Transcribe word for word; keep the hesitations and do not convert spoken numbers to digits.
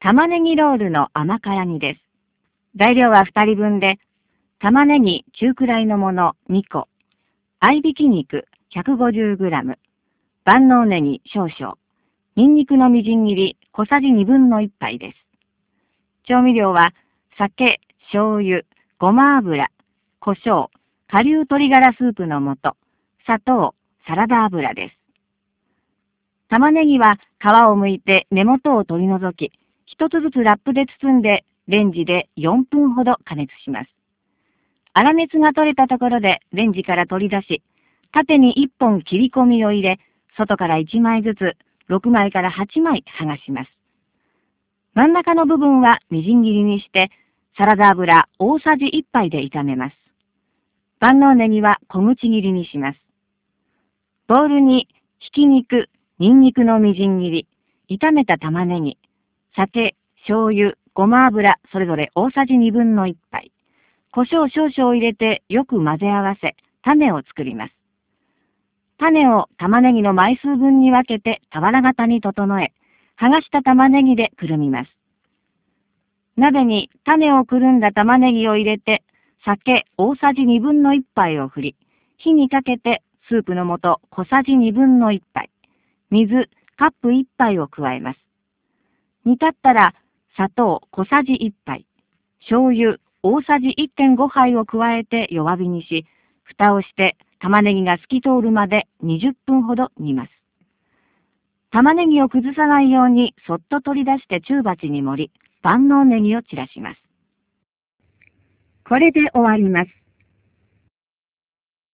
玉ねぎロールの甘辛煮です。材料はふたりぶんで、玉ねぎ中くらいのものにこ、合いびき肉 ひゃくごじゅうグラム、万能ネギ少々、ニンニクのみじん切り小さじにぶんのいっぱいです。調味料は酒、醤油、ごま油、胡椒、顆粒鶏ガラスープの素、砂糖、サラダ油です。玉ねぎは皮を剥いて根元を取り除き、一つずつラップで包んでレンジでよんぷんほど加熱します。粗熱が取れたところでレンジから取り出し、縦にいっぽん切り込みを入れ、外からいちまいずつろくまいからはちまい剥がします。真ん中の部分はみじん切りにして、サラダ油大さじいっぱいで炒めます。万能ネギは小口切りにします。ボウルにひき肉、ニンニクのみじん切り、炒めた玉ねぎ、酒、醤油、ごま油それぞれ大さじにぶんのいっぱい、胡椒少々を入れてよく混ぜ合わせ、種を作ります。種を玉ねぎの枚数分に分けて俵型に整え、剥がした玉ねぎでくるみます。鍋に種をくるんだ玉ねぎを入れて、酒大さじにぶんのいっぱいを振り、火にかけてスープの素小さじにぶんのいっぱい、水カップいっぱいを加えます。煮立ったら砂糖小さじいっぱい、醤油大さじいってんごはいを加えて弱火にし、蓋をして玉ねぎが透き通るまでにじゅっぷんほど煮ます。玉ねぎを崩さないようにそっと取り出して中鉢に盛り、万能ネギを散らします。これで終わります。